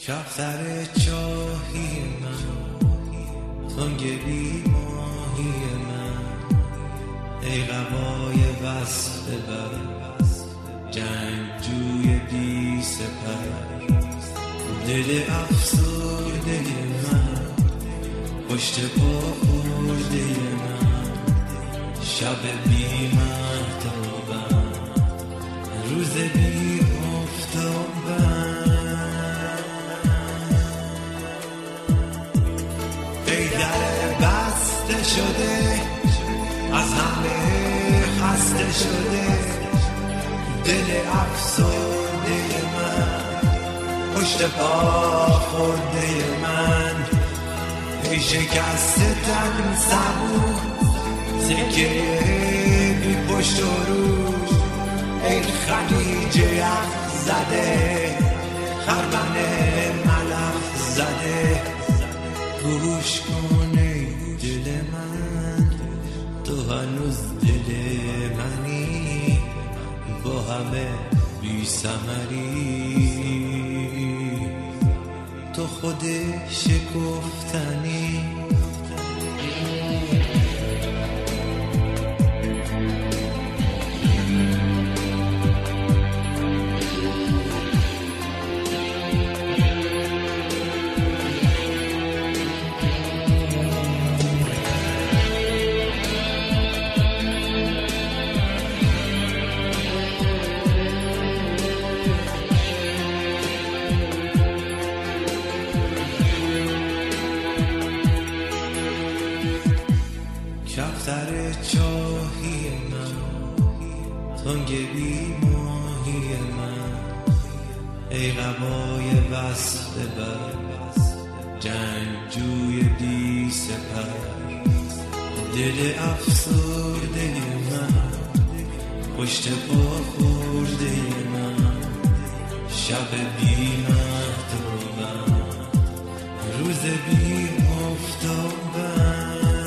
کفتر چاهی من، تنگ بی ماهی من، ای قبای وصل بر جنگجوی بی سپر، دل افسرده من، پشت پا خورده من، شب بی مهتابم، روز بی آفتابم، ای در بسته شده از همه خسته شده، دل افسرده من، پشت پا خورده من، ای شکسته تن صبور، سکه بی پشت و رو، ای خلیج یخ زده، خرمن ملخ زده، گوش کن ای دل من، تو هنوز دل منی، با همه بی ثمری، تو خود شکفتنی. کفتر چاهی من، تنگ بی ماهی من، ای قبای وصل بر جنگجوی بی سپر، دل افسرده من، پشت پا خورده من، شب بی مهتابم، روز بی آفتابم،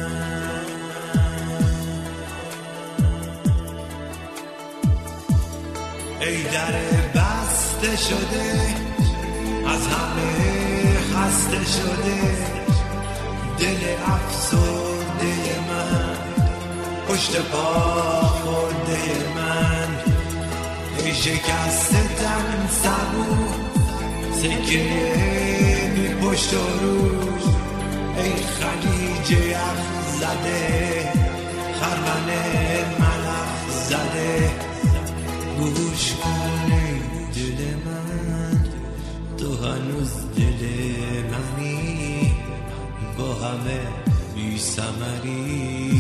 ای در بسته شده از همه خسته شده، دل افسرده من، پشت پا خورده من، ای شکسته تن صبور، سکه بی پشت و رو، ای خلیج یخ زده، خرمن ملخ زده، گوش کن ای دل من، تو هنوز دل منی، با همه بی ثمری،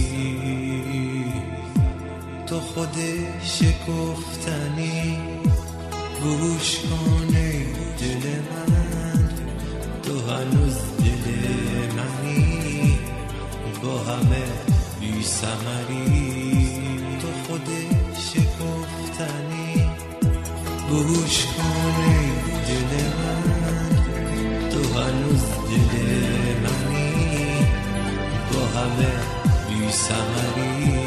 تو خود شکفتنی. گوش کن ای دل من، تو هنوز دل منی، با همه بی ثمری، تو خود شکفتنی. گوش کن ای دل من، تو هنوز دل منی، با همه بی ثمری،